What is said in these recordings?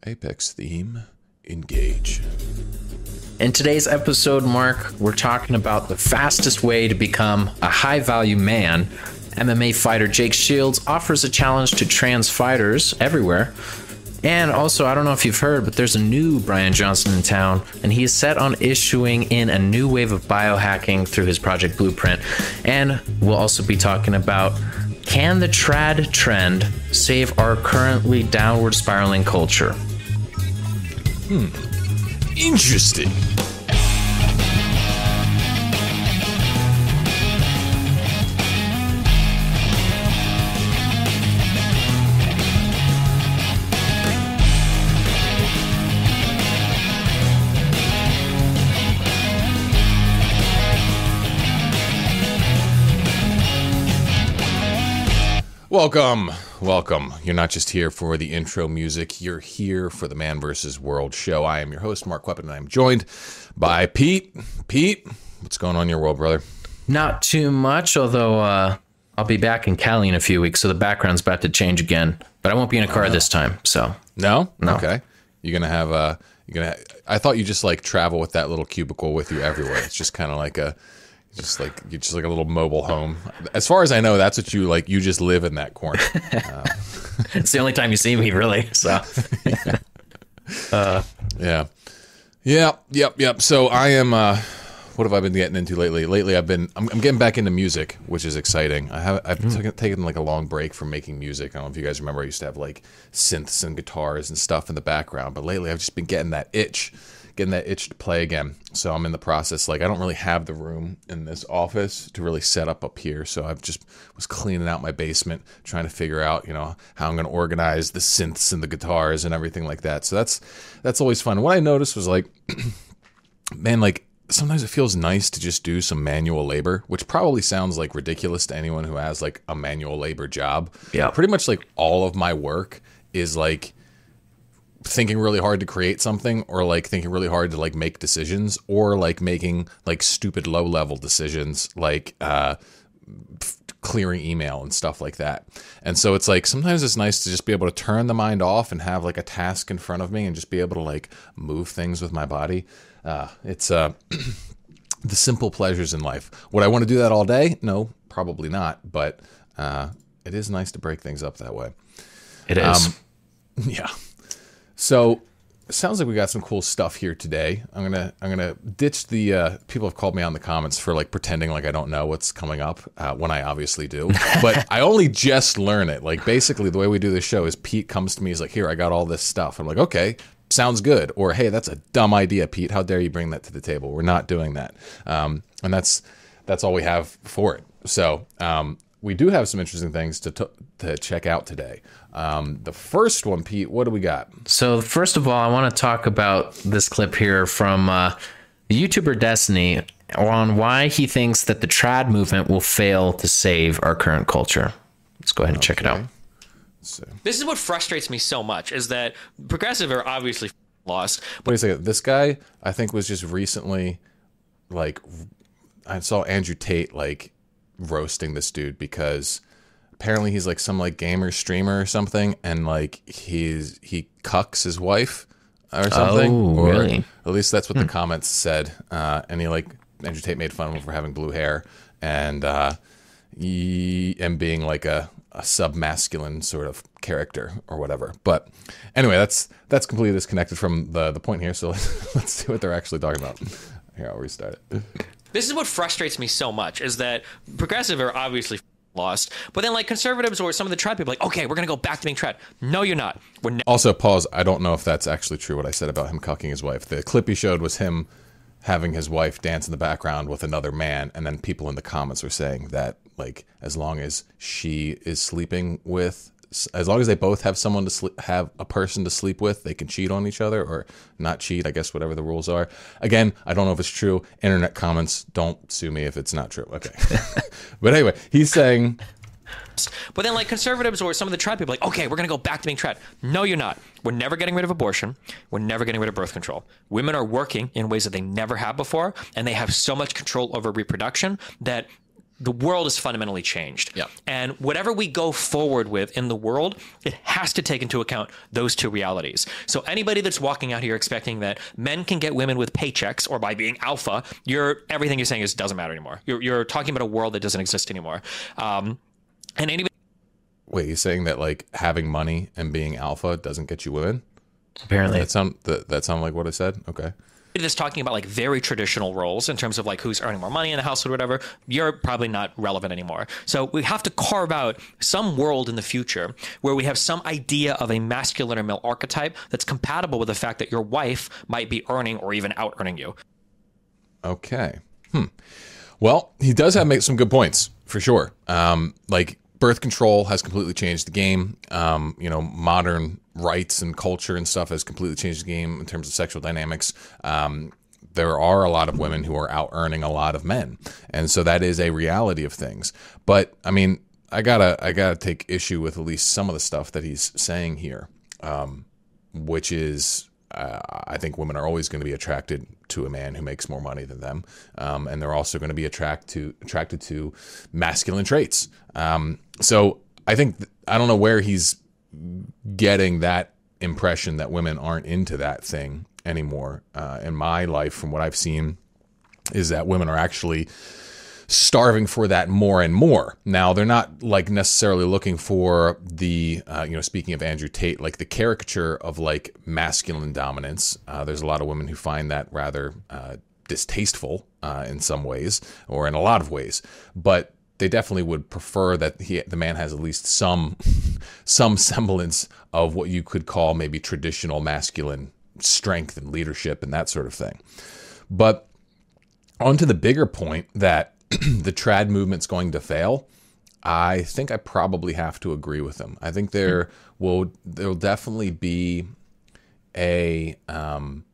Apex theme, engage. In today's episode, Mark, we're talking about the fastest way to become a high-value man. MMA fighter Jake Shields offers a challenge to trans fighters everywhere. And also, I don't know if you've heard, but there's a new Brian Johnson in town, and he is set on issuing in a new wave of biohacking through his Project Blueprint. And we'll also be talking about, can the trad trend save our currently downward spiraling culture? Interesting. Welcome. You're not just here for the intro music, you're here for the Man vs. World show. I am your host, Mark Weapon, and I'm joined by Pete. Pete, what's going on in your world, brother? Not too much, although I'll be back in Cali in a few weeks, so the background's about to change again. But I won't be in a car this time, so. No? Okay. You're going to have I thought you just like travel with that little cubicle with you everywhere. It's just kind of like you're just like a little mobile home. As far as I know, that's what you like. You just live in that corner. It's the only time you see me, really. So, yeah. Yep. So I am. What have I been getting into lately? Lately, I'm getting back into music, which is exciting. I've taken like a long break from making music. I don't know if you guys remember. I used to have like synths and guitars and stuff in the background, but lately I've just been getting that itch to play again. So I'm in the process. Like, I don't really have the room in this office to really set up here. So I've just was cleaning out my basement, trying to figure out, how I'm going to organize the synths and the guitars and everything like that. So that's always fun. What I noticed was like, man, like sometimes it feels nice to just do some manual labor, which probably sounds like ridiculous to anyone who has like a manual labor job. Yeah. Pretty much like all of my work is like thinking really hard to create something, or like thinking really hard to like make decisions, or like making like stupid low level decisions, like clearing email and stuff like that. And so it's like sometimes it's nice to just be able to turn the mind off and have like a task in front of me and just be able to like move things with my body. It's the simple pleasures in life. Would I want to do that all day? No, probably not. But it is nice to break things up that way. it is. Yeah. So it sounds like we got some cool stuff here today. I'm gonna ditch the people have called me on the comments for like pretending like I don't know what's coming up when I obviously do. But I only just learn it. Like basically the way we do this show is Pete comes to me, he's like, "Here, I got all this stuff." I'm like, "Okay, sounds good." Or, "Hey, that's a dumb idea, Pete. How dare you bring that to the table? We're not doing that." And that's all we have for it. So we do have some interesting things to check out today. The first one, Pete, what do we got? So first of all, I want to talk about this clip here from YouTuber Destiny on why he thinks that the trad movement will fail to save our current culture. Let's go ahead and check it out. So, This is what frustrates me so much, is that progressive are obviously lost. wait a second. This guy, I think, was just recently, like, I saw Andrew Tate, like, roasting this dude because apparently he's, like, some, like, gamer streamer or something, and, like, he cucks his wife or something. Oh, or really? at least that's what the comments said. And Andrew Tate made fun of him for having blue hair and being, like, a sub-masculine sort of character or whatever. But anyway, that's completely disconnected from the point here. So let's see what they're actually talking about. Here, I'll restart it. This is what frustrates me so much, is that progressive are obviously lost, but then like conservatives or some of the trad people are like, okay, we're going to go back to being trad. No, you're not. Also, pause. I don't know if that's actually true what I said about him cucking his wife. The clip he showed was him having his wife dance in the background with another man, and then people in the comments were saying that, like, as long as she is sleeping with, as long as they both have someone to have a person to sleep with, they can cheat on each other, or not cheat, I guess, whatever the rules are. Again, I don't know if it's true. Internet comments, don't sue me if it's not true. Okay. But anyway, he's saying, But then like conservatives or some of the trad people are like, okay, we're going to go back to being trad. No, you're not. We're never getting rid of abortion. We're never getting rid of birth control. Women are working in ways that they never have before, and they have so much control over reproduction that the world is fundamentally changed. Yeah. And whatever we go forward with in the world, it has to take into account those two realities. So anybody that's walking out here expecting that men can get women with paychecks or by being alpha, everything you're saying doesn't matter anymore. You're talking about a world that doesn't exist anymore. And anybody. Wait, you're saying that like having money and being alpha doesn't get you women? Apparently. That sound like what I said? Okay. That's talking about like very traditional roles in terms of like who's earning more money in the household or whatever, you're probably not relevant anymore. So we have to carve out some world in the future where we have some idea of a masculine or male archetype that's compatible with the fact that your wife might be earning or even out earning you. Okay. Well, he does have some good points for sure. Like birth control has completely changed the game. Modern rights and culture and stuff has completely changed the game in terms of sexual dynamics. There are a lot of women who are out earning a lot of men, and so that is a reality of things. But I mean, I gotta take issue with at least some of the stuff that he's saying here, which is I think women are always going to be attracted to a man who makes more money than them, and they're also going to be attracted to masculine traits. So I think I don't know where he's getting that impression that women aren't into that thing anymore. In my life, from what I've seen, is that women are actually starving for that more and more. Now, they're not like necessarily looking for the, speaking of Andrew Tate, like the caricature of like masculine dominance. There's a lot of women who find that rather distasteful in some ways, or in a lot of ways, but they definitely would prefer that the man has at least some semblance of what you could call maybe traditional masculine strength and leadership and that sort of thing. But on to the bigger point that the trad movement's going to fail, I think I probably have to agree with him. I think there'll definitely be there'll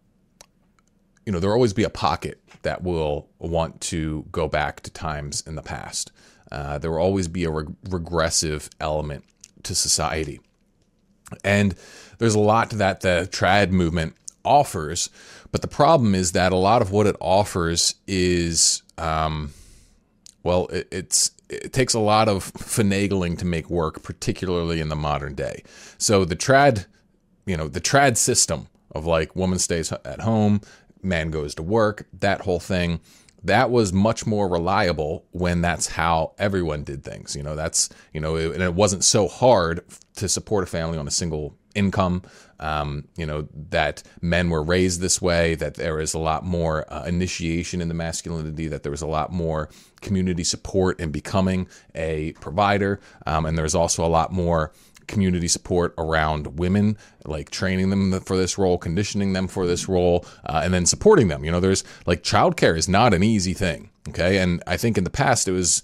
always be a pocket that will want to go back to times in the past. There will always be a regressive element to society. And there's a lot that the trad movement offers, but the problem is that a lot of what it offers is, it takes a lot of finagling to make work, particularly in the modern day. So the trad system of like woman stays at home, man goes to work, that whole thing, that was much more reliable when that's how everyone did things. And it wasn't so hard to support a family on a single income, that men were raised this way, that there is a lot more initiation into masculinity, that there was a lot more community support in becoming a provider. And there's also a lot more community support around women, like training them for this role, conditioning them for this role, and then supporting them. There's like childcare is not an easy thing. Okay. And I think in the past it was,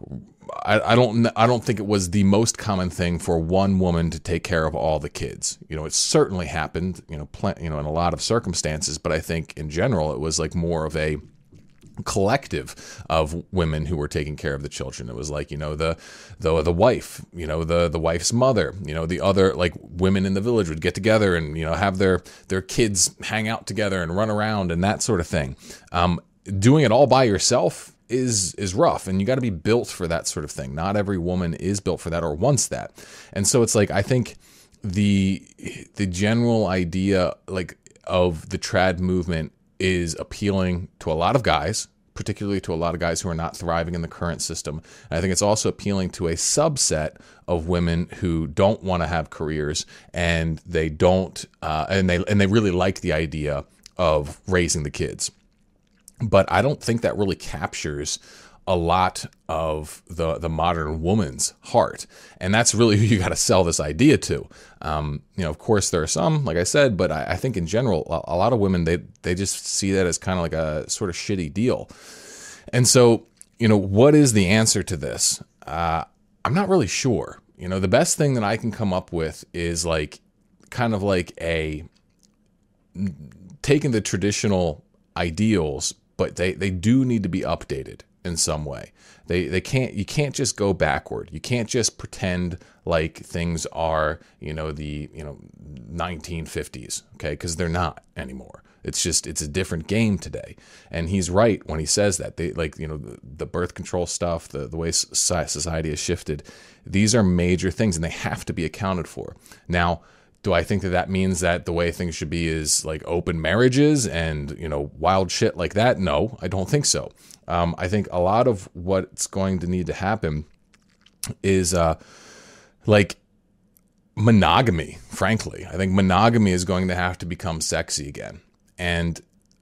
I don't think it was the most common thing for one woman to take care of all the kids. It certainly happened, in a lot of circumstances, but I think in general it was like more of a collective of women who were taking care of the children. It was like, the wife, the wife's mother, the other like women in the village would get together and, have their kids hang out together and run around and that sort of thing. Doing it all by yourself is rough, and you got to be built for that sort of thing. Not every woman is built for that or wants that. And so it's like, I think the general idea like of the trad movement is appealing to a lot of guys, particularly to a lot of guys who are not thriving in the current system. And I think it's also appealing to a subset of women who don't want to have careers, and they don't, and they really like the idea of raising the kids. But I don't think that really captures a lot of the modern woman's heart. And that's really who you got to sell this idea to. Of course, there are some, like I said, but I think in general, a lot of women, they just see that as kind of like a sort of shitty deal. And so, what is the answer to this? I'm not really sure. The best thing that I can come up with is like, kind of like taking the traditional ideals, but they do need to be updated in some way. You can't just go backward. You can't just pretend like things are, the 1950s, okay? Because they're not anymore. it's a different game today. And he's right when he says that. They like, the birth control stuff, the way society has shifted. These are major things, and they have to be accounted for. Now, do I think that means that the way things should be is like open marriages and, wild shit like that? No, I don't think so. I think a lot of what's going to need to happen is like monogamy, frankly. I think monogamy is going to have to become sexy again. And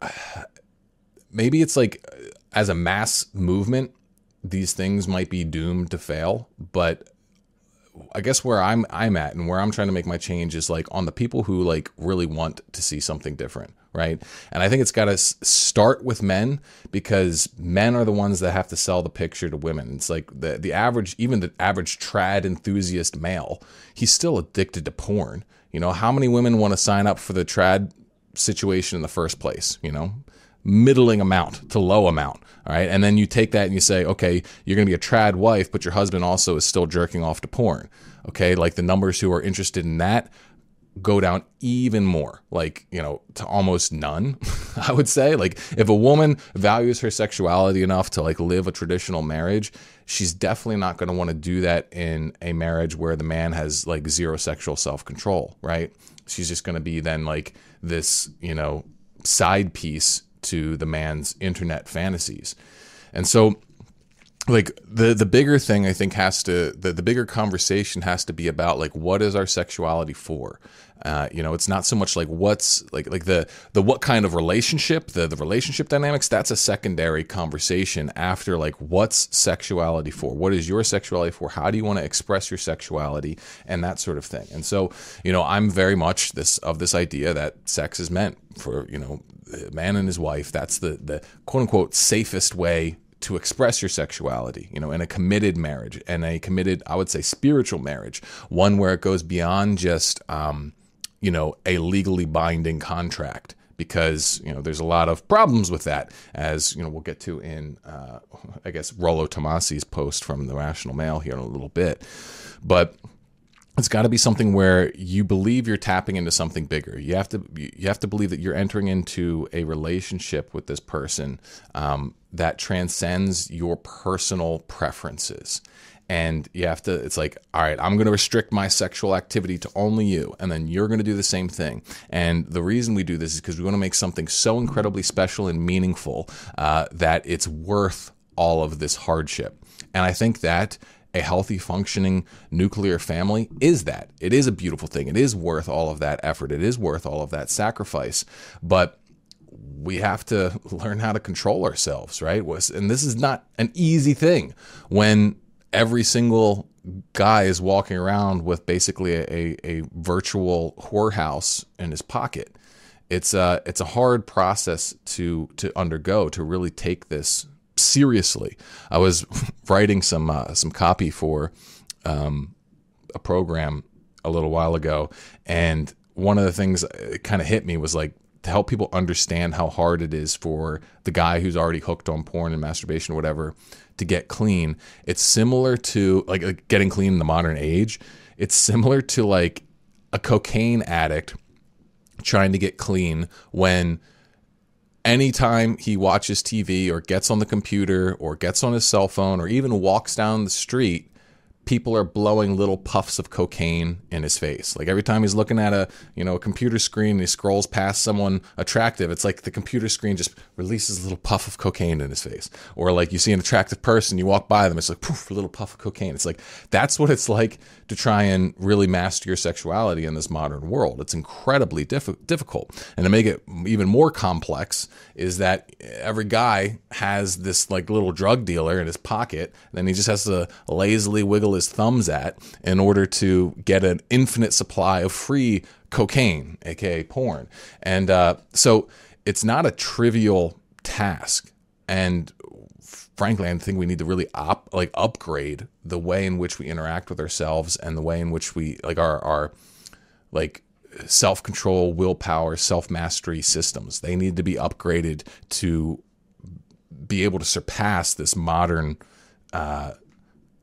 maybe it's like as a mass movement, these things might be doomed to fail, but I guess where I'm at and where I'm trying to make my change is like on the people who like really want to see something different, right? And I think it's got to start with men, because men are the ones that have to sell the picture to women. It's like the average trad enthusiast male, he's still addicted to porn. How many women want to sign up for the trad situation in the first place? Middling amount to low amount. All right. And then you take that and you say, okay, you're going to be a trad wife, but your husband also is still jerking off to porn. Okay. Like the numbers who are interested in that go down even more, like, to almost none, I would say. Like if a woman values her sexuality enough to like live a traditional marriage, she's definitely not going to want to do that in a marriage where the man has like zero sexual self-control, right? She's just going to be then like this, side piece to the man's internet fantasies. And so like the bigger thing I think the bigger conversation has to be about like, what is our sexuality for? It's not so much like what's like the what kind of relationship, the relationship dynamics, that's a secondary conversation after like what's sexuality for? What is your sexuality for? How do you want to express your sexuality and that sort of thing? And so, I'm very much this idea that sex is meant for, a man and his wife. That's the quote unquote safest way to express your sexuality, in a committed marriage, and a committed, I would say, spiritual marriage, one where it goes beyond just, a legally binding contract, because, there's a lot of problems with that, as, we'll get to in, I guess, Rollo Tomasi's post from the Rational Male here in a little bit. But it's got to be something where you believe you're tapping into something bigger. You have to believe that you're entering into a relationship with this person that transcends your personal preferences. And it's like, all right, I'm going to restrict my sexual activity to only you, and then you're going to do the same thing. And the reason we do this is because we want to make something so incredibly special and meaningful that it's worth all of this hardship. And I think that a healthy, functioning nuclear family is that. It is a beautiful thing. It is worth all of that effort. It is worth all of that sacrifice. But we have to learn how to control ourselves, right? And this is not an easy thing when every single guy is walking around with basically a virtual whorehouse in his pocket. It's a hard process to undergo, to really take this seriously. I was writing some copy for a program a little while ago, and one of the things that kind of hit me was like, to help people understand how hard it is for the guy who's already hooked on porn and masturbation or whatever to get clean. It's similar to like getting clean in the modern age. It's similar to like a cocaine addict trying to get clean when anytime he watches TV or gets on the computer or gets on his cell phone or even walks down the street, people are blowing little puffs of cocaine in his face. Like every time he's looking at a computer screen and he scrolls past someone attractive, it's like the computer screen just releases a little puff of cocaine in his face. Or like you see an attractive person, you walk by them, it's like poof, a little puff of cocaine. It's like, that's what it's like to try and really master your sexuality in this modern world. It's incredibly difficult. And to make it even more complex is that every guy has this like little drug dealer in his pocket, and then he just has to lazily wiggle his thumbs at in order to get an infinite supply of free cocaine, aka porn. And so it's not a trivial task. And frankly, I think we need to really upgrade the way in which we interact with ourselves and the way in which we like our like self-control, willpower, self-mastery systems. They need to be upgraded to be able to surpass this modern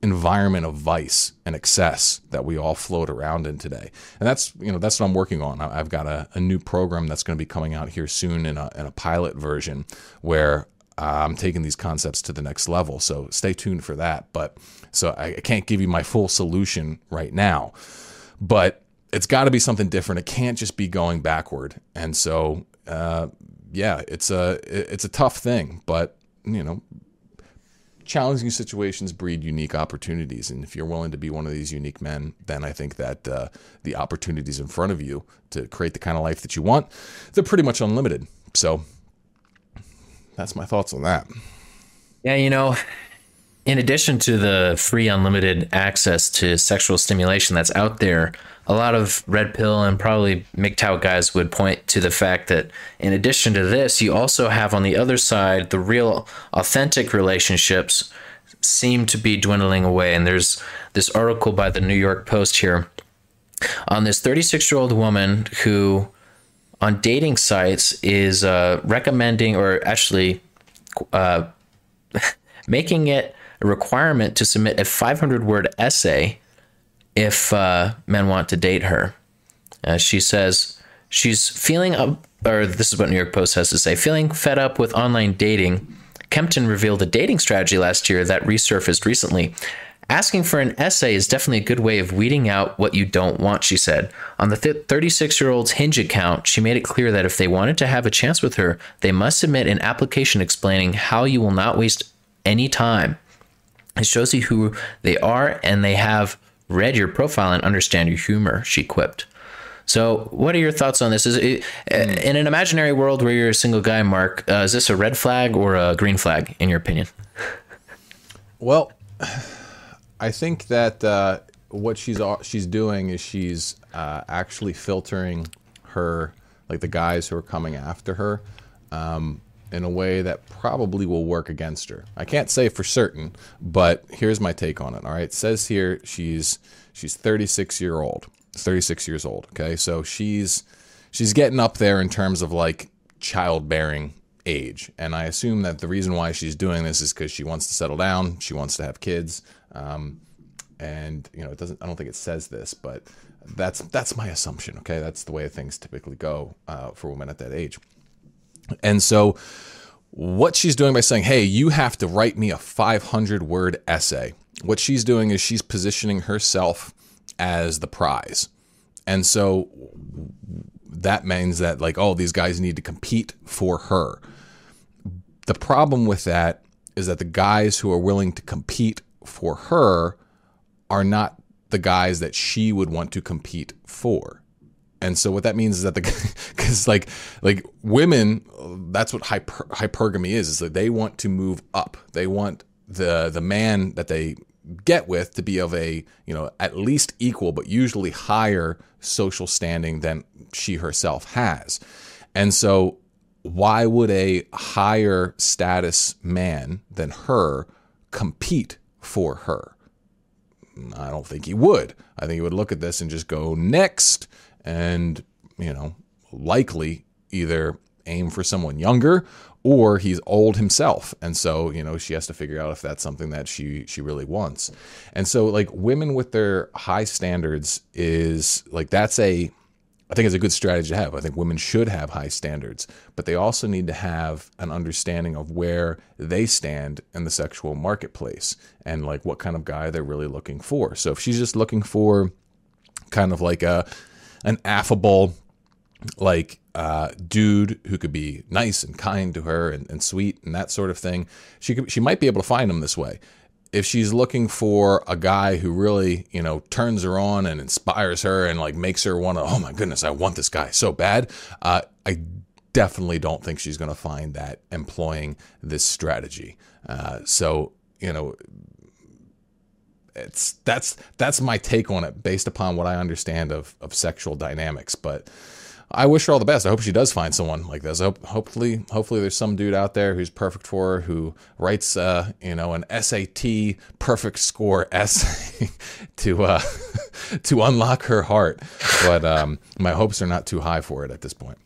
environment of vice and excess that we all float around in today. And that's what I'm working on. I've got a new program that's going to be coming out here soon in a pilot version where I'm taking these concepts to the next level. So stay tuned for that. But so I can't give you my full solution right now, but it's got to be something different. It can't just be going backward. And so, it's a tough thing, but challenging situations breed unique opportunities. And if you're willing to be one of these unique men, then I think that the opportunities in front of you to create the kind of life that you want, they're pretty much unlimited. So that's my thoughts on that. Yeah, in addition to the free unlimited access to sexual stimulation that's out there, a lot of red pill and probably MGTOW guys would point to the fact that in addition to this, you also have on the other side, the real authentic relationships seem to be dwindling away. And there's this article by the New York Post here on this 36-year-old woman who on dating sites is recommending, or actually making it a requirement to submit a 500-word essay if men want to date her. She says she's feeling up, or this is what New York Post has to say, feeling fed up with online dating. Kempton revealed a dating strategy last year that resurfaced recently. Asking for an essay is definitely a good way of weeding out what you don't want, she said. On the 36-year-old's Hinge account, she made it clear that if they wanted to have a chance with her, they must submit an application explaining how you will not waste any time. It shows you who they are, and they have read your profile and understand your humor, she quipped. So what are your thoughts on this? Is it, in an imaginary world where you're a single guy, Mark, is this a red flag or a green flag, in your opinion? Well, I think that what she's doing is she's actually filtering her, like the guys who are coming after her, in a way that probably will work against her. I can't say for certain, but here's my take on it. All right, it says here she's 36 years old. Okay, so she's getting up there in terms of like childbearing age, and I assume that the reason why she's doing this is because she wants to settle down, she wants to have kids, and it doesn't. I don't think it says this, but that's my assumption. Okay, that's the way things typically go for women at that age. And so what she's doing by saying, hey, you have to write me a 500-word essay, what she's doing is she's positioning herself as the prize. And so that means that like, oh, these guys need to compete for her. The problem with that is that the guys who are willing to compete for her are not the guys that she would want to compete for. And so what that means is that because like women, that's what hypergamy is that they want to move up. They want the man that they get with to be of a, at least equal, but usually higher social standing than she herself has. And so why would a higher status man than her compete for her? I don't think he would. I think he would look at this and just go next. And, likely either aim for someone younger or he's old himself. And so, she has to figure out if that's something that she really wants. And so like women with their high standards is like, I think it's a good strategy to have. I think women should have high standards, but they also need to have an understanding of where they stand in the sexual marketplace and like what kind of guy they're really looking for. So if she's just looking for kind of like an affable, like dude who could be nice and kind to her and sweet and that sort of thing, she might be able to find him this way. If she's looking for a guy who really, turns her on and inspires her and like makes her want to, oh my goodness, I want this guy so bad, I definitely don't think she's going to find that employing this strategy. That's my take on it based upon what I understand of sexual dynamics. But I wish her all the best. I hope she does find someone like this. Hopefully there's some dude out there who's perfect for her, who writes an SAT perfect score essay to unlock her heart. But my hopes are not too high for it at this point.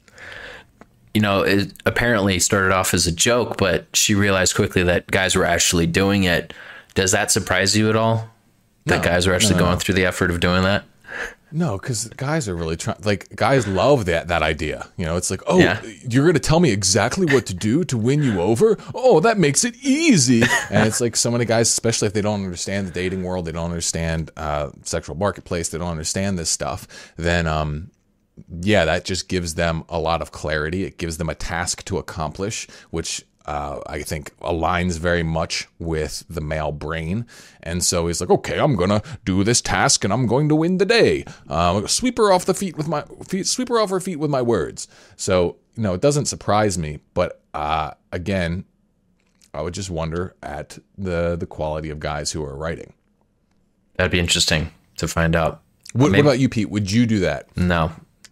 It apparently started off as a joke, but she realized quickly that guys were actually doing it Does that surprise you at all? That guys are actually going through the effort of doing that? No, because guys are really trying. Like, guys love that idea. You know, it's like, oh, Yeah. you're going to tell me exactly what to do to win you over? Oh, that makes it easy. And it's like so many guys, especially if they don't understand the dating world, they don't understand sexual marketplace, they don't understand this stuff, then yeah, that just gives them a lot of clarity. It gives them a task to accomplish, which I think aligns very much with the male brain. And so he's like, okay, I'm going to do this task and I'm going to win the day. Sweep her off her feet with my words. So, you know, it doesn't surprise me. But again, I would just wonder at the quality of guys who are writing. That'd be interesting to find out. What about you, Pete? Would you do that? No.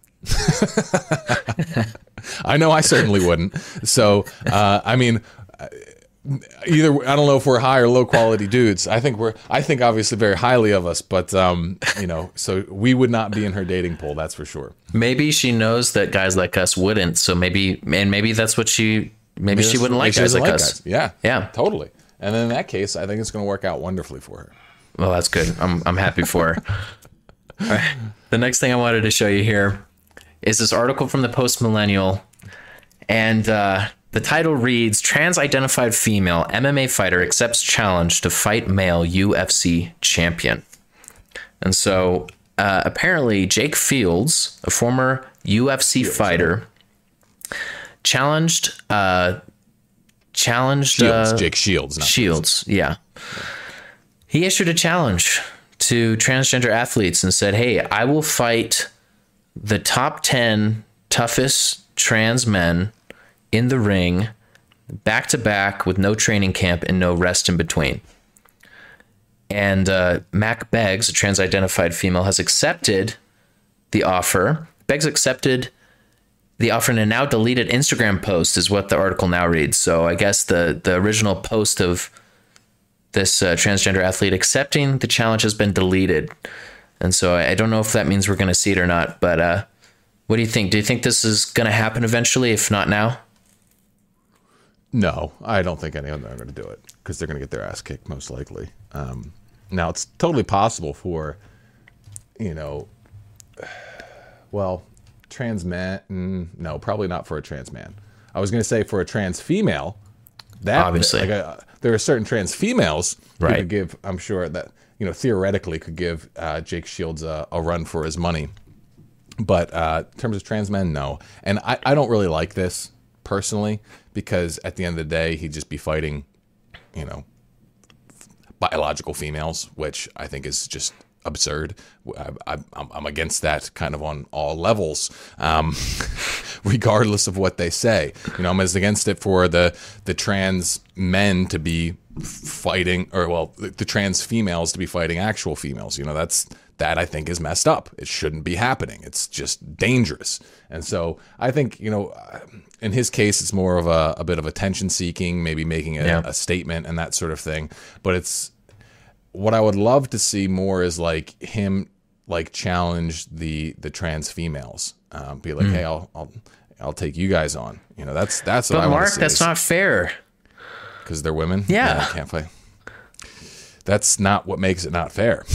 I know I certainly wouldn't. So, I mean, either I don't know if we're high or low quality dudes. I think obviously very highly of us, but you know, so we would not be in her dating pool. That's for sure. Maybe she knows that guys like us wouldn't. So maybe that's what she wouldn't like guys like us. Yeah, Yeah. totally. And then in that case, I think it's going to work out wonderfully for her. Well, that's good. I'm happy for her. All right. The next thing I wanted to show you here is this article from the Post Millennial, and the title reads, Trans-identified female MMA fighter accepts challenge to fight male UFC champion. And so apparently Jake Fields, a former UFC fighter, challenged Jake Shields, not Shields, yeah. He issued a challenge to transgender athletes and said, hey, I will fight the top 10 toughest trans men in the ring back to back with no training camp and no rest in between. And Mac Beggs, a trans-identified female, has accepted the offer. Beggs accepted the offer in a now deleted Instagram post is what the article now reads. So I guess the original post of this transgender athlete accepting the challenge has been deleted. And so I don't know if that means we're going to see it or not, but what do you think? Do you think this is going to happen eventually, if not now? No, I don't think any of them are going to do it because they're going to get their ass kicked most likely. Now, it's totally possible for, you know, well, trans man. No, probably not for a trans man. I was going to say for a trans female. That obviously, there are certain trans females who right. could give. I'm sure that, you know, theoretically could give Jake Shields a run for his money. But in terms of trans men, no. And I don't really like this personally because at the end of the day, he'd just be fighting, you know, biological females, which I think is just absurd. I'm against that kind of on all levels, regardless of what they say. You know, I'm as against it for the trans men to be fighting, or well, the trans females to be fighting actual females. You know, that I think is messed up. It shouldn't be happening. It's just dangerous. And so I think, you know, in his case, it's more of a bit of attention seeking, maybe making a statement and that sort of thing. But it's what I would love to see more is like him like challenge the trans females, be like, hey, I'll take you guys on. You know, that's what but I want Mark, to see. That's not fair. Because they're women. Yeah, I can't fight. That's not what makes it not fair.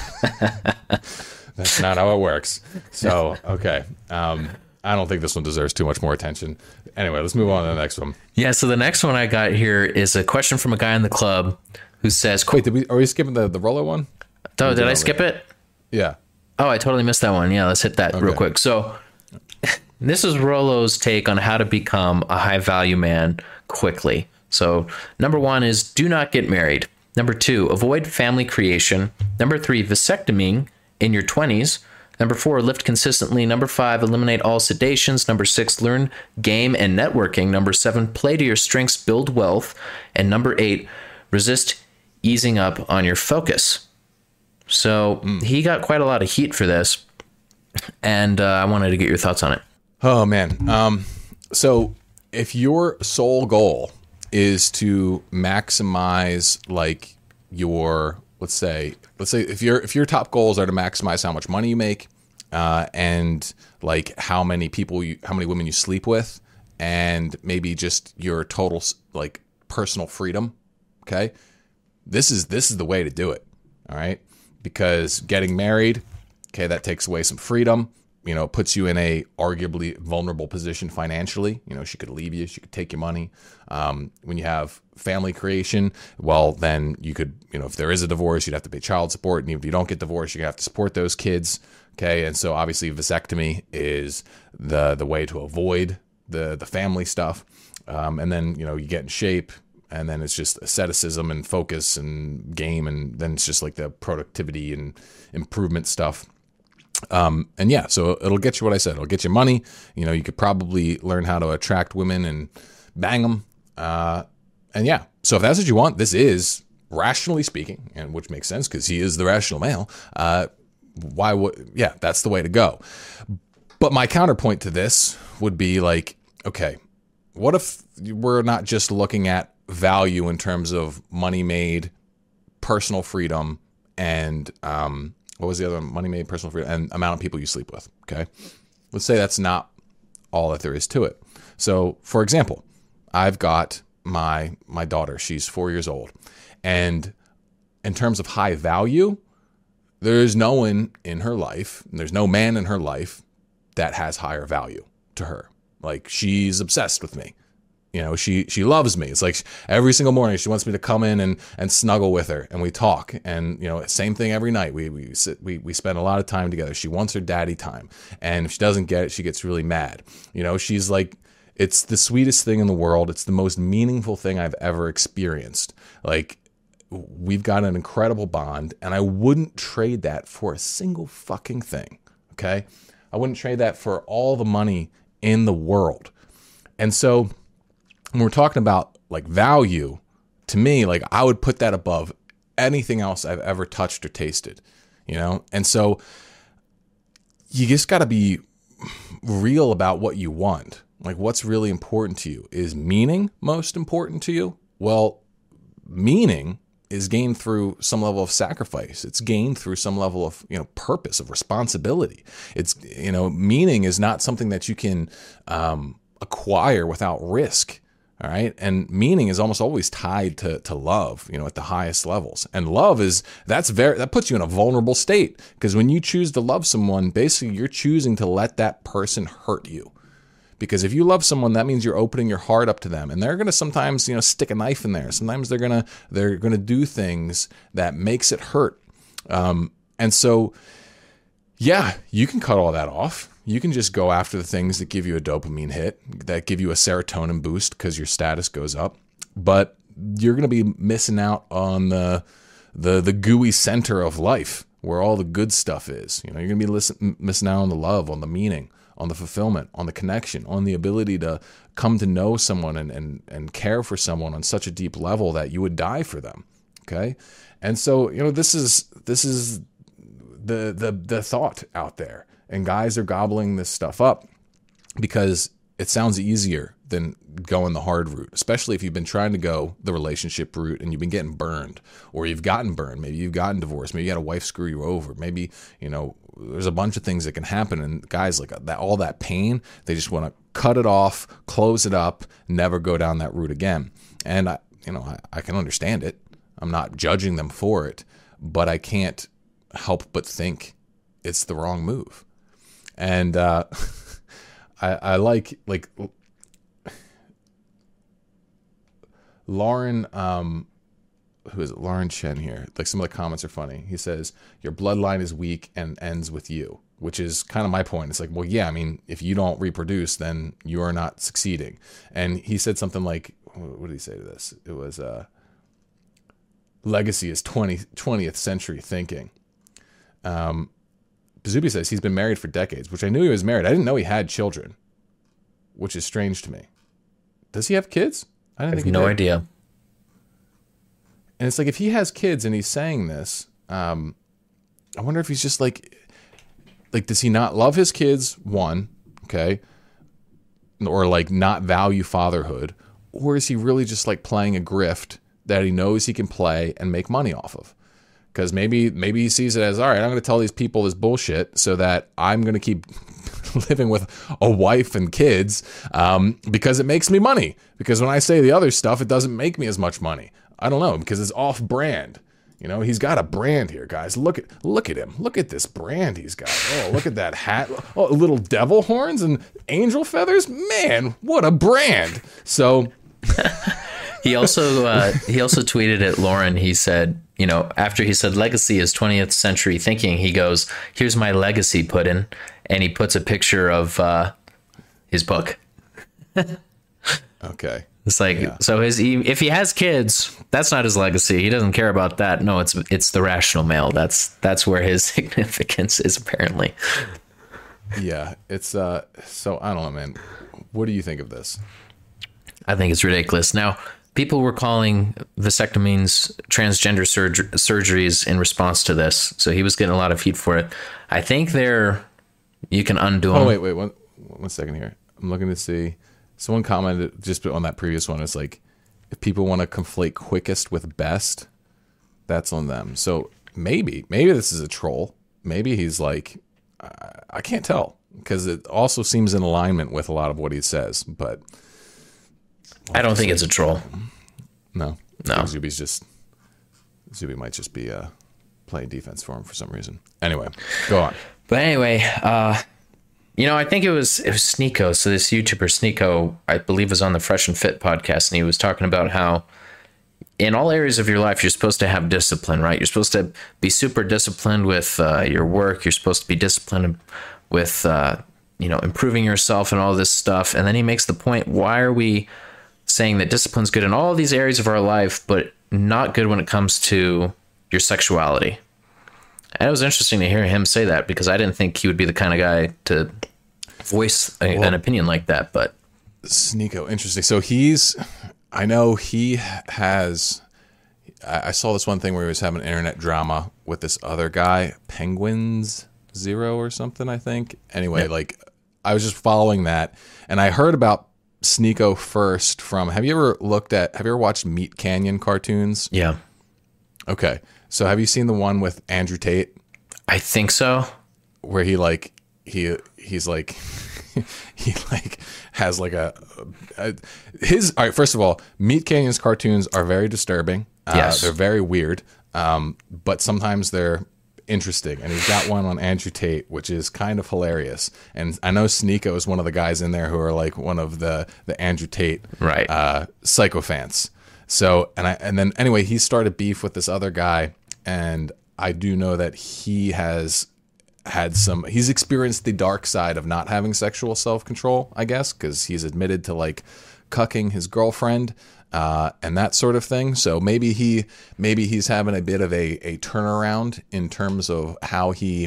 That's not how it works. So, okay. I don't think this one deserves too much more attention. Anyway, let's move on to the next one. Yeah, so the next one I got here is a question from a guy in the club who says... Wait, are we skipping the roller one? Oh, did I skip it? Yeah. Oh, I totally missed that one. Yeah, let's hit that real quick. So this is Rollo's take on how to become a high-value man quickly. So number 1 is do not get married. Number 2, avoid family creation. Number 3, vasectomy in your 20s. Number 4, lift consistently. Number 5, eliminate all sedations. Number 6, learn game and networking. Number 7, play to your strengths, build wealth. And number 8, resist easing up on your focus. So he got quite a lot of heat for this. And I wanted to get your thoughts on it. Oh, man. So if your sole goal is to maximize like your, let's say if your top goals are to maximize how much money you make, and like how many women you sleep with, and maybe just your total like personal freedom, okay, this is the way to do it. All right. Because getting married, okay, that takes away some freedom. You know, it puts you in a arguably vulnerable position financially. You know, she could leave you. She could take your money. When you have family creation, well, then you could, you know, if there is a divorce, you'd have to pay child support. And even if you don't get divorced, you have to support those kids. Okay. And so obviously vasectomy is the way to avoid the family stuff. And then, you know, you get in shape, and then it's just asceticism and focus and game. And then it's just like the productivity and improvement stuff. And yeah, so it'll get you what I said. It'll get you money. You know, you could probably learn how to attract women and bang them. And yeah, so if that's what you want, this is, rationally speaking, and which makes sense because he is the rational male. That's the way to go. But my counterpoint to this would be like, okay, what if we're not just looking at value in terms of money made, personal freedom, and, what was the other one? Money made, personal freedom, and amount of people you sleep with. Okay. Let's say that's not all that there is to it. So for example, I've got my daughter, she's 4 years old. And in terms of high value, there's no one in her life, and there's no man in her life that has higher value to her. Like, she's obsessed with me. You know, she loves me. It's like every single morning she wants me to come in and snuggle with her, and we talk. And, you know, same thing every night. We spend a lot of time together. She wants her daddy time. And if she doesn't get it, she gets really mad. You know, she's like, it's the sweetest thing in the world. It's the most meaningful thing I've ever experienced. Like, we've got an incredible bond, and I wouldn't trade that for a single fucking thing. Okay? I wouldn't trade that for all the money in the world. And so when we're talking about like value, to me, like, I would put that above anything else I've ever touched or tasted, you know? And so you just got to be real about what you want. Like, what's really important to you? Is meaning most important to you? Well, meaning is gained through some level of sacrifice. It's gained through some level of, you know, purpose, of responsibility. It's, you know, meaning is not something that you can acquire without risk. All right. And meaning is almost always tied to love, you know, at the highest levels. And love that puts you in a vulnerable state, because when you choose to love someone, basically you're choosing to let that person hurt you. Because if you love someone, that means you're opening your heart up to them, and they're going to sometimes, you know, stick a knife in there. Sometimes they're going to do things that makes it hurt. And so, yeah, you can cut all that off. You can just go after the things that give you a dopamine hit, that give you a serotonin boost because your status goes up. But you're going to be missing out on the gooey center of life, where all the good stuff is. You know, you're going to be missing out on the love, on the meaning, on the fulfillment, on the connection, on the ability to come to know someone and care for someone on such a deep level that you would die for them. Okay. And so, you know, this is the thought out there. And guys are gobbling this stuff up because it sounds easier than going the hard route, especially if you've been trying to go the relationship route and you've been getting burned, or you've gotten burned. Maybe you've gotten divorced. Maybe you had a wife screw you over. Maybe, you know, there's a bunch of things that can happen. And guys, like that, all that pain, they just want to cut it off, close it up, never go down that route again. And I can understand it. I'm not judging them for it, but I can't help but think it's the wrong move. And I like Lauren, who is it? Lauren Chen here. Like, some of the comments are funny. He says, your bloodline is weak and ends with you, which is kind of my point. It's like, well, yeah, I mean, if you don't reproduce, then you are not succeeding. And he said something like, what did he say to this? It was, legacy is 20th century thinking. Bazubi says he's been married for decades, which I knew he was married. I didn't know he had children, which is strange to me. Does he have kids? I have no idea. And it's like, if he has kids and he's saying this, I wonder if he's just like, does he not love his kids? One, okay, or like not value fatherhood, or is he really just like playing a grift that he knows he can play and make money off of? Because maybe he sees it as, all right, I'm going to tell these people this bullshit so that I'm going to keep living with a wife and kids because it makes me money. Because when I say the other stuff, it doesn't make me as much money. I don't know, because it's off brand. You know, he's got a brand here, guys. Look at him. Look at this brand he's got. Oh, look at that hat. Oh, little devil horns and angel feathers. Man, what a brand. So he also tweeted at Lauren. He said, you know, after he said legacy is 20th century thinking, he goes, "Here's my legacy puddin'," and he puts a picture of his book. Okay. It's like, so if he has kids, that's not his legacy. He doesn't care about that. No, it's the rational male. That's where his significance is, apparently. Yeah, it's so I don't know, man. What do you think of this? I think it's ridiculous. Now, people were calling vasectomies transgender surgeries in response to this, so he was getting a lot of heat for it. I think you can undo them. Oh, wait, one second here. I'm looking to see. Someone commented just on that previous one. It's like, if people want to conflate quickest with best, that's on them. So maybe this is a troll. Maybe he's like, I can't tell, because it also seems in alignment with a lot of what he says. But I don't think it's a troll. No. Zuby might just be playing defense for him for some reason. Anyway, go on. But anyway, you know, I think it was Sneeko. So this YouTuber Sneeko, I believe, was on the Fresh and Fit podcast, and he was talking about how in all areas of your life, you're supposed to have discipline, right? You're supposed to be super disciplined with your work. You're supposed to be disciplined with, improving yourself and all this stuff. And then he makes the point, why are we saying that discipline's good in all these areas of our life, but not good when it comes to your sexuality? And it was interesting to hear him say that, because I didn't think he would be the kind of guy to voice an opinion like that. But Sneeko, interesting. So I know he has, I saw this one thing where he was having internet drama with this other guy, Penguins Zero or something, I think. Anyway, I was just following that, and I heard about Sneeko first from, have you ever watched Meat Canyon cartoons? Yeah. Okay. So have you seen the one with Andrew Tate? I think so. Where he's like he has like all right, first of all, Meat Canyon's cartoons are very disturbing. Yes. They're very weird. But sometimes they're interesting. And he's got one on Andrew Tate, which is kind of hilarious. And I know Sneeko is one of the guys in there who are like one of the Andrew Tate sycophants. So, and then anyway, he started beef with this other guy, and I do know that he has he's experienced the dark side of not having sexual self-control, I guess, because he's admitted to like cucking his girlfriend and that sort of thing. So maybe he's having a bit of a turnaround in terms of how he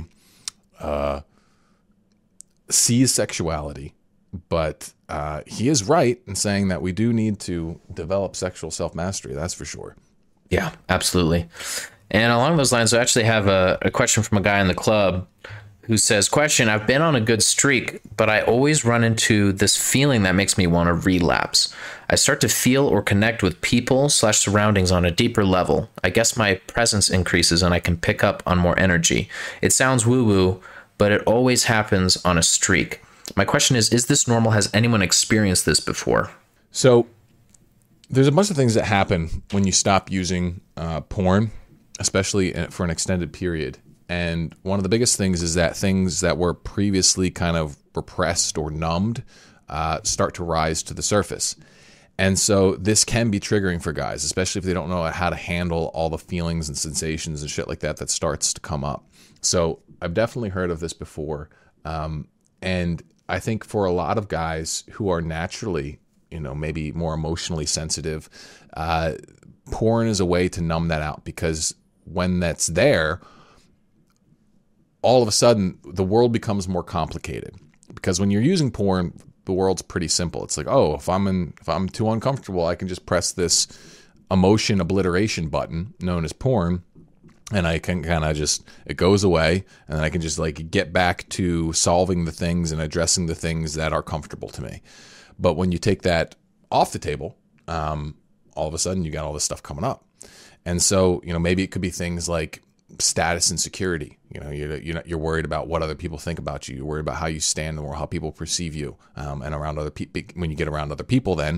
sees sexuality. But he is right in saying that we do need to develop sexual self-mastery. That's for sure. Yeah, absolutely. And along those lines, I actually have a question from a guy in the club who says, question, I've been on a good streak, but I always run into this feeling that makes me want to relapse. I start to feel or connect with people/surroundings on a deeper level. I guess my presence increases and I can pick up on more energy. It sounds woo-woo, but it always happens on a streak. My question is this normal? Has anyone experienced this before? So there's a bunch of things that happen when you stop using porn, especially for an extended period. And one of the biggest things is that things that were previously kind of repressed or numbed start to rise to the surface. And so this can be triggering for guys, especially if they don't know how to handle all the feelings and sensations and shit like that starts to come up. So I've definitely heard of this before. And I think for a lot of guys who are naturally, maybe more emotionally sensitive, porn is a way to numb that out, because when that's there, all of a sudden the world becomes more complicated. Because when you're using porn, the world's pretty simple. It's like, oh, if I'm too uncomfortable, I can just press this emotion obliteration button known as porn, and I can kind of it goes away, and then I can just like get back to solving the things and addressing the things that are comfortable to me. But when you take that off the table, all of a sudden you got all this stuff coming up. And so, maybe it could be things like status and security. You're worried about what other people think about you. You're worried about how you stand in the world, how people perceive you. And around other people, when you get around other people, then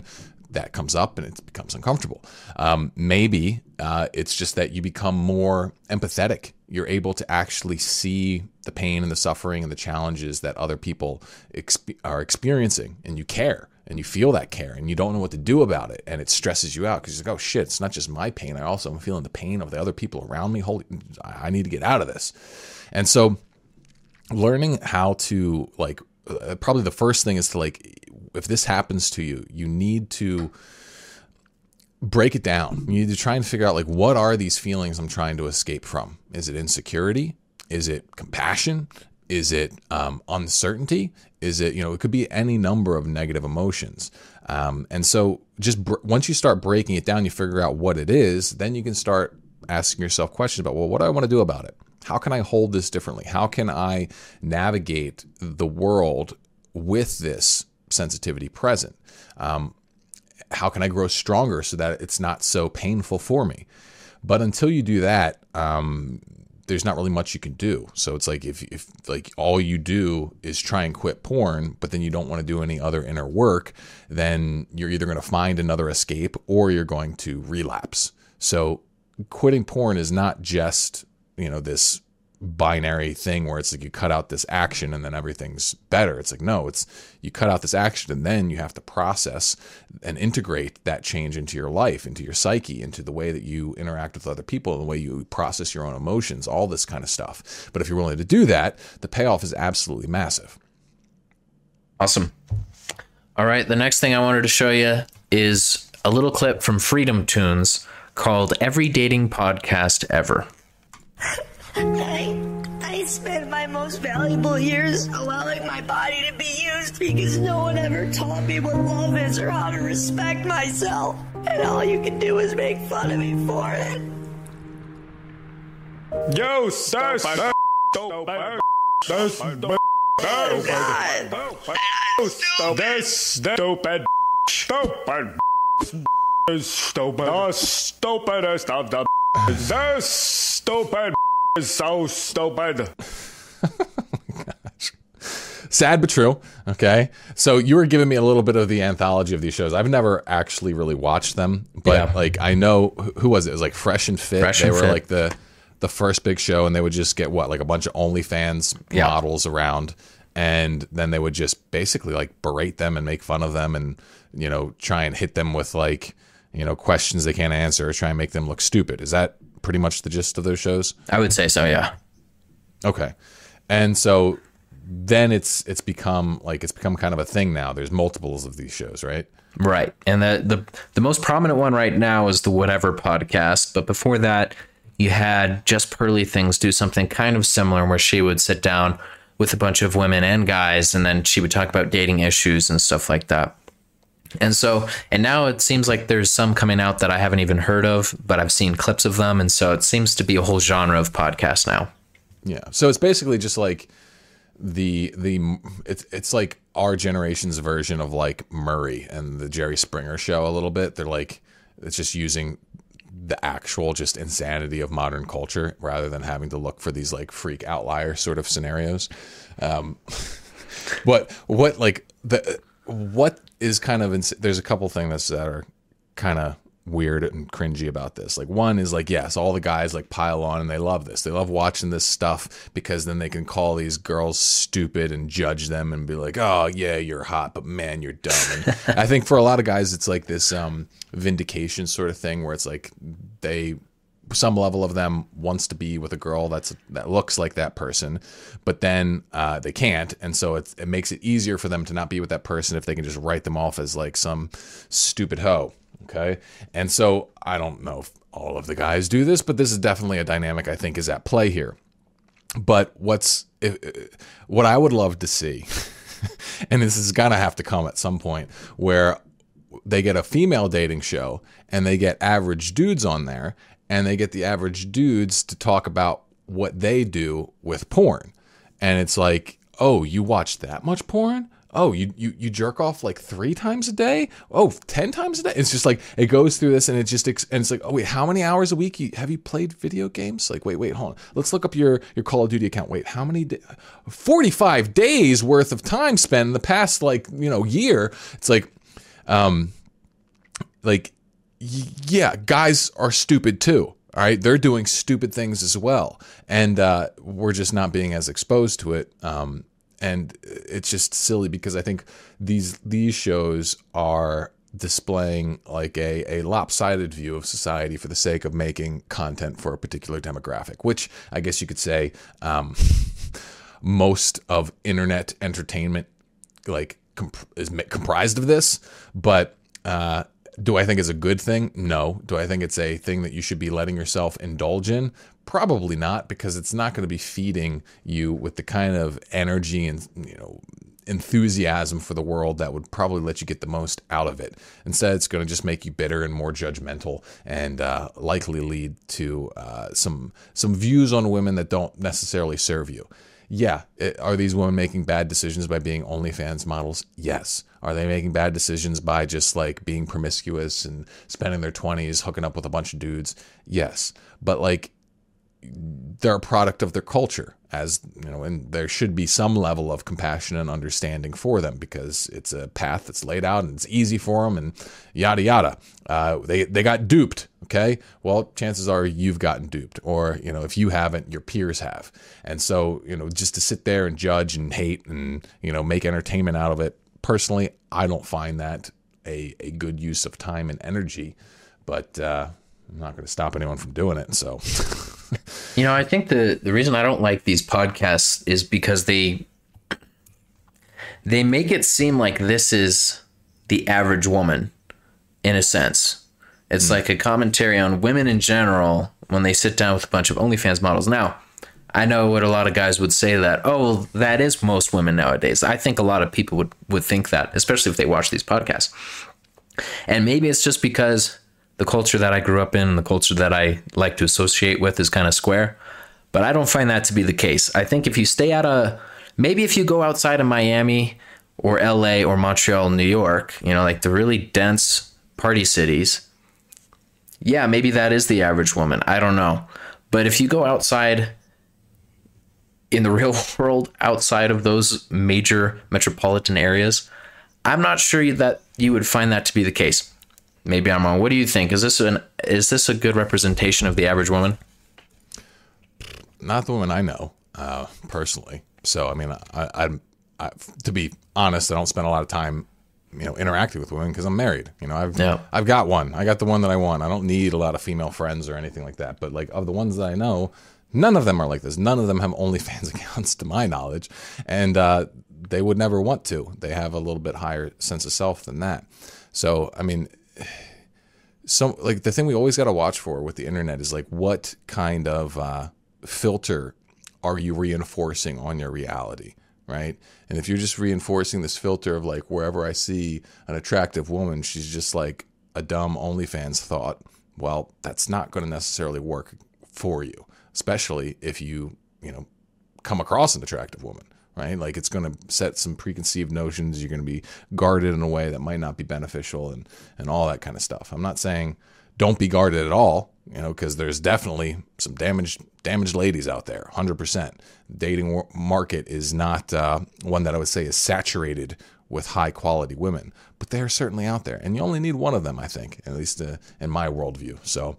that comes up and it becomes uncomfortable. Maybe it's just that you become more empathetic. You're able to actually see the pain and the suffering and the challenges that other people are experiencing, and you care and you feel that care and you don't know what to do about it. And it stresses you out because you're like, oh shit, it's not just my pain. I also am feeling the pain of the other people around me. Holy, I need to get out of this. And so learning how to probably the first thing is to if this happens to you, you need to break it down. You need to try and figure out what are these feelings I'm trying to escape from? Is it insecurity? Is it compassion? Is it uncertainty? Is it, it could be any number of negative emotions. And so just once you start breaking it down, you figure out what it is, then you can start asking yourself questions about, well, what do I want to do about it? How can I hold this differently? How can I navigate the world with this sensitivity present? How can I grow stronger so that it's not so painful for me? But until you do that, there's not really much you can do. So it's like if all you do is try and quit porn, but then you don't want to do any other inner work, then you're either going to find another escape or you're going to relapse. So quitting porn is not just, this binary thing where it's like you cut out this action and then everything's better. It's like, no, it's you cut out this action and then you have to process and integrate that change into your life, into your psyche, into the way that you interact with other people, the way you process your own emotions, all this kind of stuff. But if you're willing to do that, the payoff is absolutely massive. Awesome. All right. The next thing I wanted to show you is a little clip from Freedom Tunes called Every Dating Podcast Ever. I spent my most valuable years allowing my body to be used because no one ever taught me what love is or how to respect myself. And all you can do is make fun of me for it. Yo, stupid. Oh, God. This stupid. The stupidest of the. This stupid is so stupid. Sad but true. Okay. So you were giving me a little bit of the anthology of these shows. I've never actually really watched them, but I know who was it? It was like Fresh and Fit. They were like the first big show, and they would just get a bunch of OnlyFans models around, and then they would just basically berate them and make fun of them and, try and hit them with questions they can't answer or try and make them look stupid. Is that pretty much the gist of those shows? I would say so, yeah. Okay. And so then it's become kind of a thing now. There's multiples of these shows, right? Right. And the most prominent one right now is the Whatever podcast. But before that, you had Just Pearly Things do something kind of similar where she would sit down with a bunch of women and guys, and then she would talk about dating issues and stuff like that. And now it seems like there's some coming out that I haven't even heard of, but I've seen clips of them. And so it seems to be a whole genre of podcast now. Yeah. So it's basically just like it's like our generation's version of Murray and the Jerry Springer show a little bit. They're it's just using the actual just insanity of modern culture rather than having to look for these freak outlier sort of scenarios. What is kind of there's a couple things that are kind of weird and cringy about this. One is yes, all the guys pile on and they love this. They love watching this stuff because then they can call these girls stupid and judge them and be like, oh yeah, you're hot, but man, you're dumb. And I think for a lot of guys, it's this vindication sort of thing where it's some level of them wants to be with a girl that looks like that person, but then they can't, and so it makes it easier for them to not be with that person if they can just write them off as some stupid hoe. Okay, and so I don't know if all of the guys do this, but this is definitely a dynamic I think is at play here. But what I would love to see, and this is gonna have to come at some point, where they get a female dating show and they get average dudes on there. And they get the average dudes to talk about what they do with porn. And it's oh, you watch that much porn? Oh, you jerk off 3 times a day? Oh, 10 times a day? It's just it goes through this and it's oh, wait, how many hours a week have you played video games? Wait, hold on. Let's look up your Call of Duty account. Wait, how many 45 days worth of time spent in the past, year. It's like, yeah, guys are stupid too. All right, they're doing stupid things as well, and we're just not being as exposed to it. And it's just silly because I think these shows are displaying like a lopsided view of society for the sake of making content for a particular demographic, which I guess you could say most of internet entertainment like is comprised of this. But do I think it's a good thing? No. Do I think it's a thing that you should be letting yourself indulge in? Probably not, because it's not going to be feeding you with the kind of energy and enthusiasm for the world that would probably let you get the most out of it. Instead, it's going to just make you bitter and more judgmental, and likely lead to some views on women that don't necessarily serve you. Yeah, are these women making bad decisions by being OnlyFans models? Yes. Are they making bad decisions by just like being promiscuous and spending their 20s hooking up with a bunch of dudes? Yes. But like, they're a product of their culture, as you know, and there should be some level of compassion and understanding for them, because it's a path that's laid out and it's easy for them, and yada yada. They got duped. Okay, well, chances are you've gotten duped, or if you haven't, your peers have. And so just to sit there and judge and hate and make entertainment out of it, personally, I don't find that a good use of time and energy. But I'm not going to stop anyone from doing it. So, I think the reason I don't like these podcasts is because they make it seem like this is the average woman, in a sense. It's like a commentary on women in general when they sit down with a bunch of OnlyFans models. Now, I know what a lot of guys would say that, oh, that is most women nowadays. I think a lot of people would think that, especially if they watch these podcasts. And maybe it's just because the culture that I grew up in, the culture that I like to associate with is kind of square. But I don't find that to be the case. I think if you stay maybe if you go outside of Miami or LA or Montreal, New York, like the really dense party cities, yeah, maybe that is the average woman. I don't know. But if you go outside in the real world, outside of those major metropolitan areas, I'm not sure that you would find that to be the case. Maybe I'm wrong. What do you think? Is this a good representation of the average woman? Not the woman I know, personally. So, I mean, I to be honest, I don't spend a lot of time, interacting with women because I'm married. I've got one. I got the one that I want. I don't need a lot of female friends or anything like that. But like, of the ones that I know, none of them are like this. None of them have OnlyFans accounts, to my knowledge, and they would never want to. They have a little bit higher sense of self than that. So, I mean, the thing we always got to watch for with the internet is like, what kind of filter are you reinforcing on your reality, right? And if you're just reinforcing this filter of like, wherever I see an attractive woman, she's just like a dumb OnlyFans thought, well, that's not going to necessarily work for you, especially if you come across an attractive woman, right? Like, it's going to set some preconceived notions. You're going to be guarded in a way that might not be beneficial, and all that kind of stuff. I'm not saying don't be guarded at all, because there's definitely some damaged ladies out there, 100%. Dating market is not one that I would say is saturated with high quality women, but they are certainly out there, and you only need one of them, I think, at least in my worldview. So,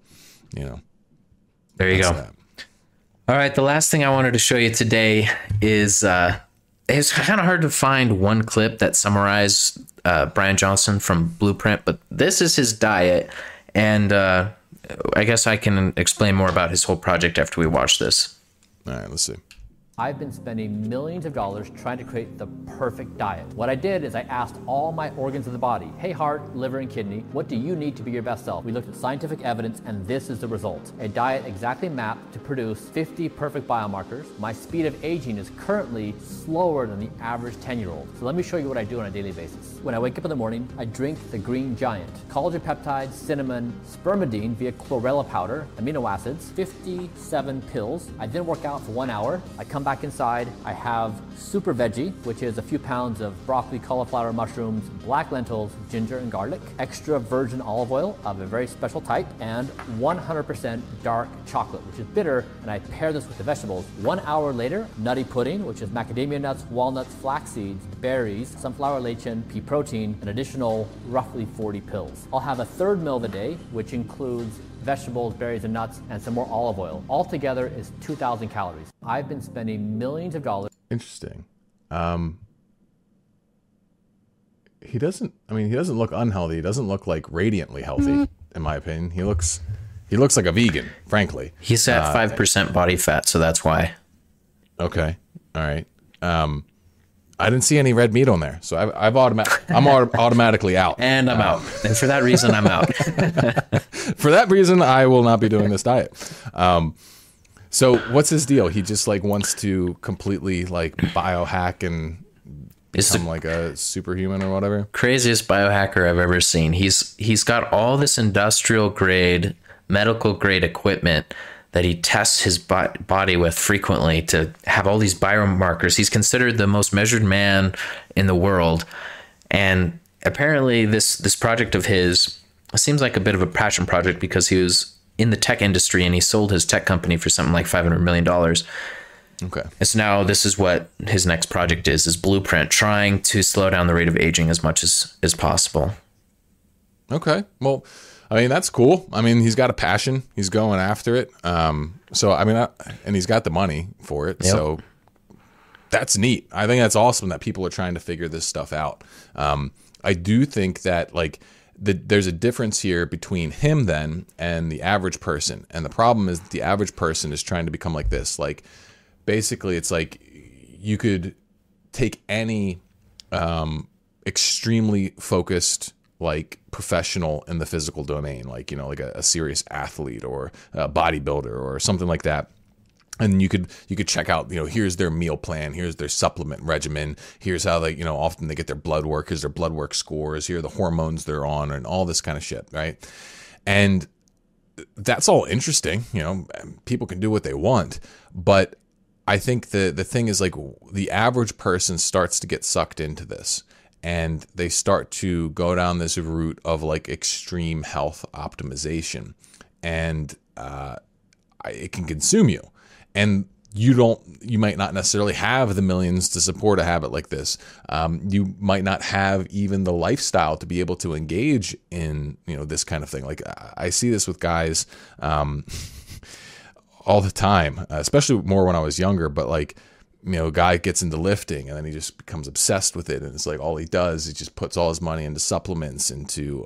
there you go. That. All right, the last thing I wanted to show you today is it's kind of hard to find one clip that summarized Brian Johnson from Blueprint, but this is his diet, and I guess I can explain more about his whole project after we watch this. All right, let's see. I've been spending millions of dollars trying to create the perfect diet. What I did is I asked all my organs of the body, hey heart, liver, and kidney, what do you need to be your best self? We looked at scientific evidence, and this is the result. A diet exactly mapped to produce 50 perfect biomarkers. My speed of aging is currently slower than the average 10-year-old. So let me show you what I do on a daily basis. When I wake up in the morning, I drink the Green Giant. Collagen peptides, cinnamon, spermidine via chlorella powder, amino acids, 57 pills. I then work out for 1 hour. I come back back inside, I have Super Veggie, which is a few pounds of broccoli, cauliflower, mushrooms, black lentils, ginger, and garlic, extra virgin olive oil of a very special type, and 100% dark chocolate, which is bitter, and I pair this with the vegetables. 1 hour later, nutty pudding, which is macadamia nuts, walnuts, flax seeds, berries, sunflower lecithin, pea protein, an additional roughly 40 pills. I'll have a third meal of the day, which includes vegetables, berries, and nuts, and some more olive oil. Altogether is 2,000 calories. I've been spending millions of dollars. Interesting. He doesn't look unhealthy. He doesn't look like radiantly healthy, in my opinion. He looks like a vegan, frankly. He's at 5% body fat, so that's why. Okay. All right. I didn't see any red meat on there, so I'm automatically out. And I'm out. And for that reason, I'm out. For that reason, I will not be doing this diet. So what's his deal? He just like wants to completely like biohack and become like a superhuman or whatever. Craziest biohacker I've ever seen. He's got all this industrial grade, medical grade equipment that he tests his body with frequently to have all these biomarkers. He's considered the most measured man in the world. And apparently this project of his seems like a bit of a passion project because he was in the tech industry and he sold his tech company for something like $500 million. Okay. And so now this is what his next project is Blueprint, trying to slow down the rate of aging as much as possible. Okay. Well, I mean, that's cool. I mean, he's got a passion. He's going after it. So, I mean, and he's got the money for it. Yep. So that's neat. I think that's awesome that people are trying to figure this stuff out. I do think that, like, there's a difference here between him then and the average person. And the problem is that the average person is trying to become like this. Like, basically, it's like you could take any extremely focused like professional in the physical domain, like, you know, like a serious athlete or a bodybuilder or something like that. And you could check out, you know, here's their meal plan, here's their supplement regimen, here's how they, you know, often they get their blood work, here's their blood work scores, here are the hormones they're on, and all this kind of shit, right? And that's all interesting, you know, people can do what they want, but I think the thing is, like, the average person starts to get sucked into this. And they start to go down this route of like extreme health optimization, and it can consume you. And you might not necessarily have the millions to support a habit like this. You might not have even the lifestyle to be able to engage in, you know, this kind of thing. Like, I see this with guys all the time, especially more when I was younger. But like, you know, a guy gets into lifting and then he just becomes obsessed with it, and it's like all he does is just puts all his money into supplements, into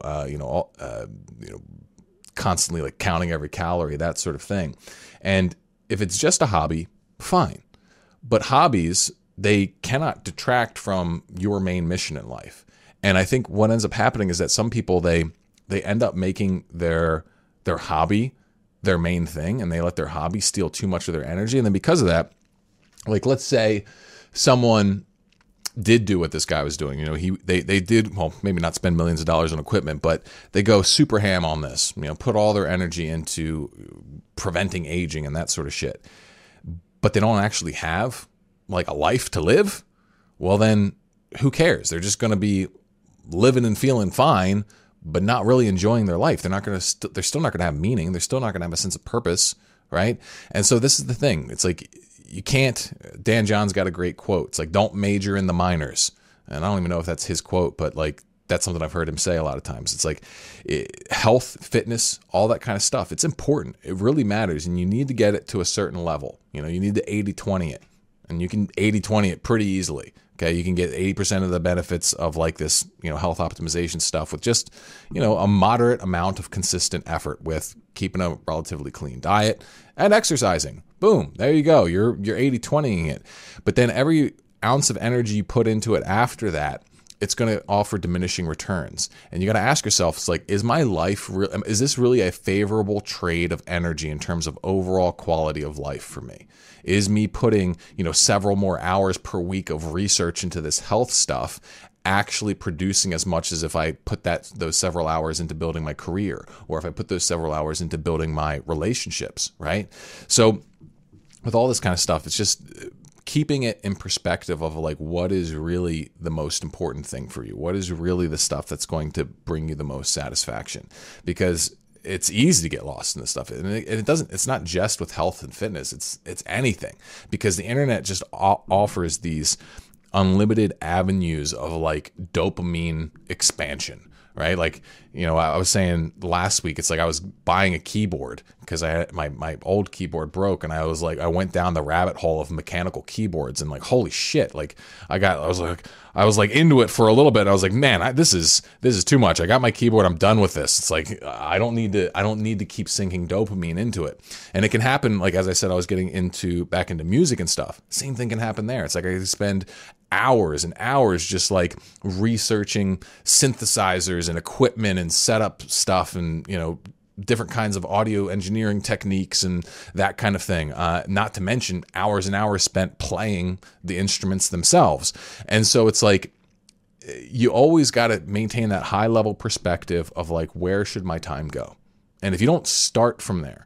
constantly like counting every calorie, that sort of thing. And if it's just a hobby, fine. But hobbies, they cannot detract from your main mission in life. And I think what ends up happening is that some people they end up making their hobby their main thing, and they let their hobby steal too much of their energy, and then because of that, like, let's say someone did do what this guy was doing. You know, they did, well, maybe not spend millions of dollars on equipment, but they go super ham on this, you know, put all their energy into preventing aging and that sort of shit. But they don't actually have like a life to live. Well, then who cares? They're just going to be living and feeling fine, but not really enjoying their life. They're still not going to have meaning. They're still not going to have a sense of purpose. Right. And so this is the thing. It's like, you can't, Dan John's got a great quote. It's like, don't major in the minors. And I don't even know if that's his quote, but like, that's something I've heard him say a lot of times. It's like health, fitness, all that kind of stuff. It's important. It really matters. And you need to get it to a certain level. You know, you need to 80-20 it, and you can 80-20 it pretty easily. Okay. You can get 80% of the benefits of like this, you know, health optimization stuff with just, you know, a moderate amount of consistent effort with keeping a relatively clean diet and exercising. Boom, there you go. You're 80-20ing it. But then every ounce of energy you put into it after that, it's going to offer diminishing returns. And you got to ask yourself, it's like, is my life, is this really a favorable trade of energy in terms of overall quality of life for me? Is me putting, you know, several more hours per week of research into this health stuff actually producing as much as if I put those several hours into building my career, or if I put those several hours into building my relationships, right? So with all this kind of stuff, it's just keeping it in perspective of like what is really the most important thing for you, what is really the stuff that's going to bring you the most satisfaction, because it's easy to get lost in this stuff, and it's not just with health and fitness, it's anything, because the internet just offers these unlimited avenues of like dopamine expansion, right? Like, you know, I was saying last week, it's like I was buying a keyboard because I had my old keyboard broke, and I went down the rabbit hole of mechanical keyboards, and like, holy shit, like I was like into it for a little bit. And I was like, man, this is too much. I got my keyboard. I'm done with this. It's like, I don't need to keep sinking dopamine into it. And it can happen. Like, as I said, I was getting back into music and stuff. Same thing can happen there. It's like I spend hours and hours just like researching synthesizers and equipment and setup stuff, and, you know, different kinds of audio engineering techniques and that kind of thing. Not to mention hours and hours spent playing the instruments themselves. And so it's like, you always got to maintain that high level perspective of like, where should my time go? And if you don't start from there,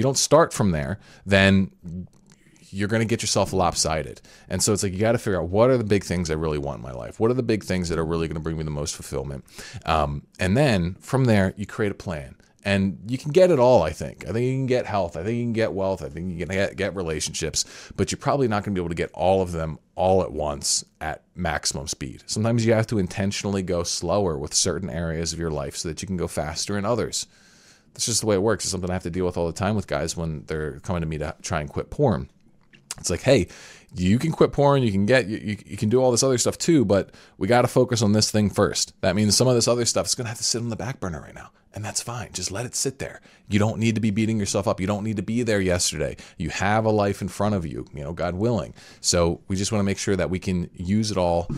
then you're going to get yourself lopsided. And so it's like, you got to figure out, what are the big things I really want in my life? What are the big things that are really going to bring me the most fulfillment? And then from there, you create a plan. And you can get it all, I think. I think you can get health. I think you can get wealth. I think you can get relationships. But you're probably not going to be able to get all of them all at once at maximum speed. Sometimes you have to intentionally go slower with certain areas of your life so that you can go faster in others. That's just the way it works. It's something I have to deal with all the time with guys when they're coming to me to try and quit porn. It's like, hey, you can quit porn, you can do all this other stuff too, but we got to focus on this thing first. That means some of this other stuff is going to have to sit on the back burner right now. And that's fine. Just let it sit there. You don't need to be beating yourself up. You don't need to be there yesterday. You have a life in front of you, you know, God willing. So we just want to make sure that we can use it all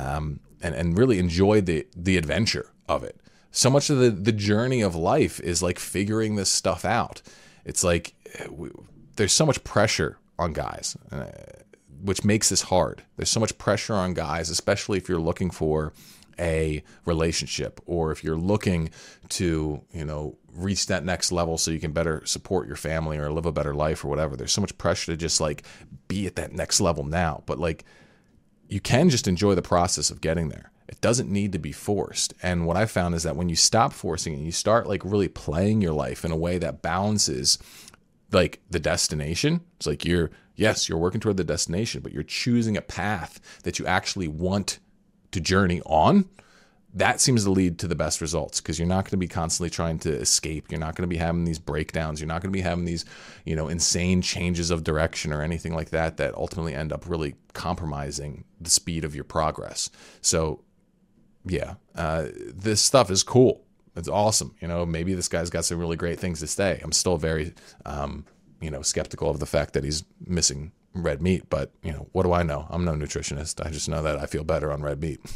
and really enjoy the adventure of it. So much of the journey of life is like figuring this stuff out. It's like there's so much pressure on guys, which makes this hard. There's so much pressure on guys, especially if you're looking for a relationship, or if you're looking to, you know, reach that next level so you can better support your family or live a better life or whatever. There's so much pressure to just like be at that next level now. But like, you can just enjoy the process of getting there. It doesn't need to be forced. And what I found is that when you stop forcing it and you start like really playing your life in a way that balances like the destination, it's like you're working toward the destination, but you're choosing a path that you actually want to journey on. That seems to lead to the best results, because you're not going to be constantly trying to escape. You're not going to be having these breakdowns. You're not going to be having these, you know, insane changes of direction or anything like that ultimately end up really compromising the speed of your progress. So yeah, this stuff is cool. It's awesome. You know, maybe this guy's got some really great things to say. I'm still very, skeptical of the fact that he's missing red meat, but you know, what do I know? I'm no nutritionist. I just know that I feel better on red meat.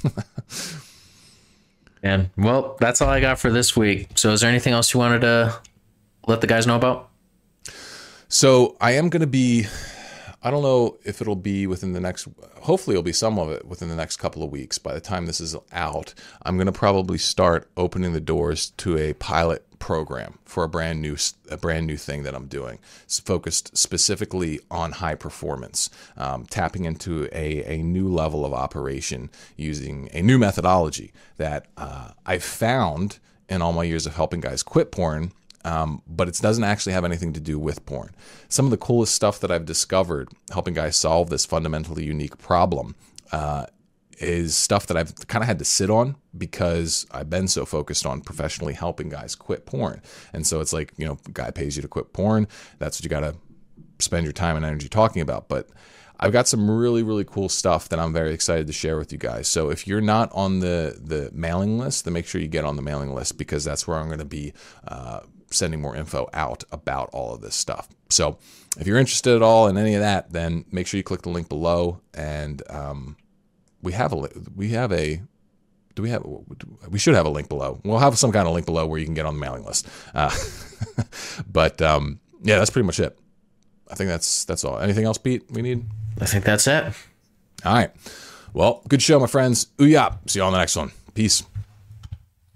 And well, that's all I got for this week. So is there anything else you wanted to let the guys know about? So I am going to be, I don't know if it'll be within the next, hopefully it'll be some of it within the next couple of weeks. By the time this is out, I'm going to probably start opening the doors to a pilot program for a brand new thing that I'm doing. It's focused specifically on high performance, tapping into a new level of operation using a new methodology that I've found in all my years of helping guys quit porn. But it doesn't actually have anything to do with porn. Some of the coolest stuff that I've discovered helping guys solve this fundamentally unique problem is stuff that I've kind of had to sit on because I've been so focused on professionally helping guys quit porn. And so it's like, you know, guy pays you to quit porn. That's what you got to spend your time and energy talking about. But I've got some really, really cool stuff that I'm very excited to share with you guys. So if you're not on the mailing list, then make sure you get on the mailing list, because that's where I'm going to be sending more info out about all of this stuff. So if you're interested at all in any of that, then make sure you click the link below. And we should have a link below. We'll have some kind of link below where you can get on the mailing list. But yeah, that's pretty much it. I think that's all. Anything else, Pete, we need? I think that's it. All right. Well, good show, my friends. Ooh-yah. See you on the next one. Peace.